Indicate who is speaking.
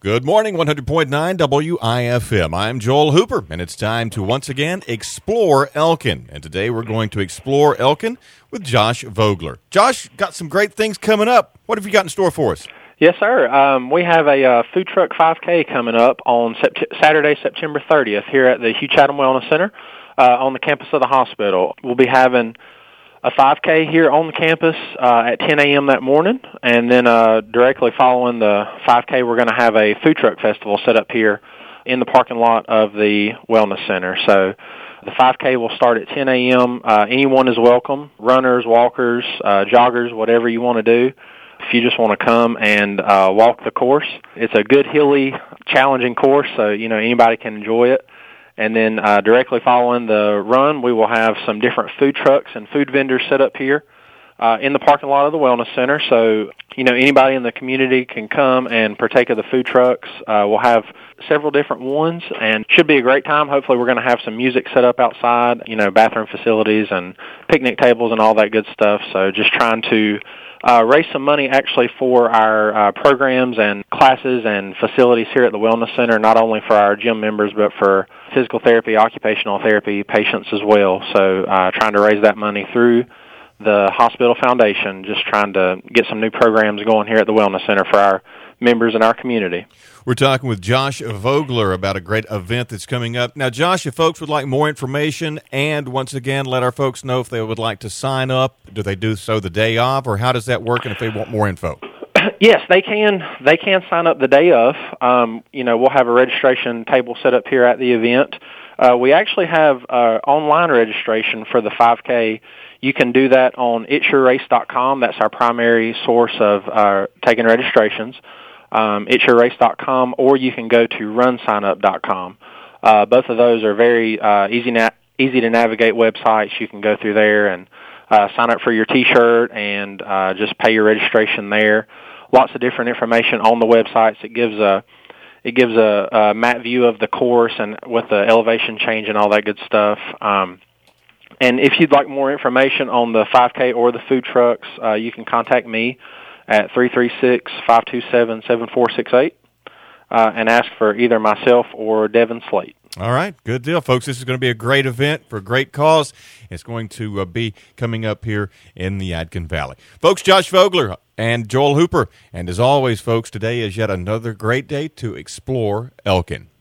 Speaker 1: Good morning, 100.9 WIFM. I'm Joel Hooper, and it's time to once again explore Elkin. And today we're going to explore Elkin with Josh Vogler. Josh, got some great things coming up. What have you got in store for us?
Speaker 2: Yes, sir. We have a food truck 5K coming up on Saturday, September 30th here at the Hugh Chatham Wellness Center on the campus of the hospital. We'll be having a 5K here on the campus at 10 a.m. that morning, and then directly following the 5K, we're going to have a food truck festival set up here in the parking lot of the Wellness Center. So the 5K will start at 10 a.m. Anyone is welcome, runners, walkers, joggers, whatever you want to do. If you just want to come and walk the course, it's a good, hilly, challenging course, so anybody can enjoy it. And then directly following the run, we will have some different food trucks and food vendors set up here in the parking lot of the Wellness Center. So, anybody in the community can come and partake of the food trucks. We'll have several different ones, and should be a great time. Hopefully we're going to have some music set up outside, bathroom facilities and picnic tables and all that good stuff. So just trying to raise some money actually for our programs and classes and facilities here at the Wellness Center, not only for our gym members, but for physical therapy, occupational therapy patients as well. So trying to raise that money through the hospital foundation, just trying to get some new programs going here at the Wellness Center for our members in our community.
Speaker 1: We're talking with Josh Vogler about a great event that's coming up. Now, Josh, if folks would like more information, and once again, let our folks know if they would like to sign up, do they do so the day of, or how does that work, and if they want more info?
Speaker 2: Yes, they can sign up the day of. We'll have a registration table set up here at the event. We actually have online registration for the 5K. You can do that on itsyourrace.com. That's our primary source of taking registrations. Itsyourrace.com, or you can go to runsignup.com. Both of those are very easy to navigate websites. You can go through there and sign up for your T-shirt and just pay your registration there. Lots of different information on the websites. It gives a map view of the course and with the elevation change and all that good stuff. And if you'd like more information on the 5K or the food trucks, you can contact me at 336-527-7468 and ask for either myself or Devin Slate.
Speaker 1: All right, good deal, folks. This is going to be a great event for a great cause. It's going to be coming up here in the Yadkin Valley. Folks, Josh Vogler and Joel Hooper. And as always, folks, today is yet another great day to explore Elkin.